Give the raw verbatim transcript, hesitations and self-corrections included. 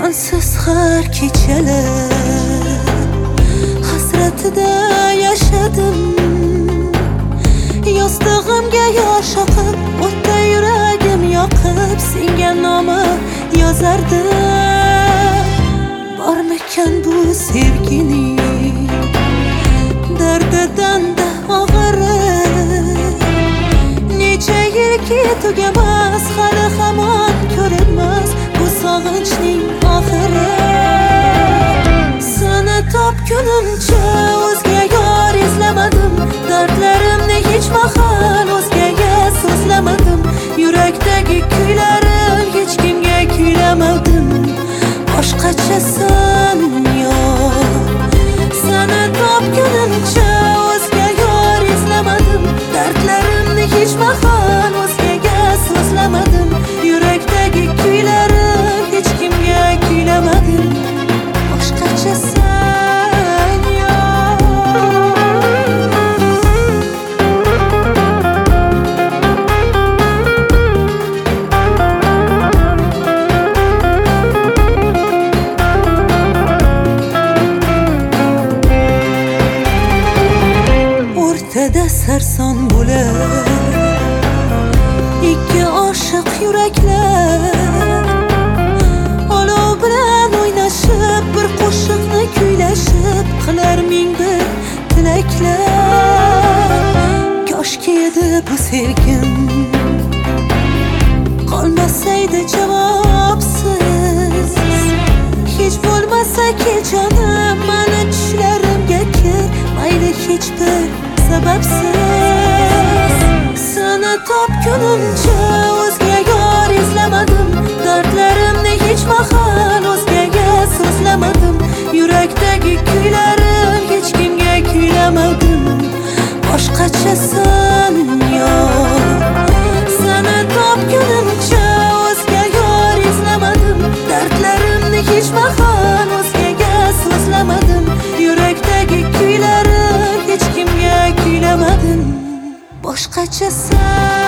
sensiz har kechalar hasratida yashadim. Yostig'imga yosh oqib, o'tda yuragim yoqib, senga nomi yozardim. Bormikan bu sevgining dardidan da og'iri, necha yilki tugamas, hali hamon ko'rinmas bu sog'inchning oxiri. Seni topgunimcha o'zga yor izlamadim, dardlarimni hech mahal o'zgaga so'zlamadim, yurakdagi kuylarim hech kimga kuylamadim. Boshqachasan yo'q, seni topgunimcha o'zga yor izlamadim, dardlarimni hech mahal o'zgaga so'zlamadim, yurakdagi kuylarim hech kimga kuylamadim. Boshqachasan sarson bo'lar ikki oshiq yuraklar, olov bilan o'ynashib, bir qo'shiqni kuylashib, qilar ming bir tilaklar. Koshki edi bu sevgim qolmasaydi javobsiz, hech bo'lmasa ki jonim mani tushlarimga kir, mayli hech bir sababsiz. Seni topgunimcha o'zga yor izlamadim, dardlarimni hech mahal o'zgaga so'zlamadim, yurakdagi kuylarim hech kimga kuylamadim. Boshqachasan yo'q, seni topgunimcha o'zga yor izlamadim, dardlarimni hech mahal o'zgaga so'zlamadim, yurakdagi kuylarim hech kimga kuylamadim. Boshqachasan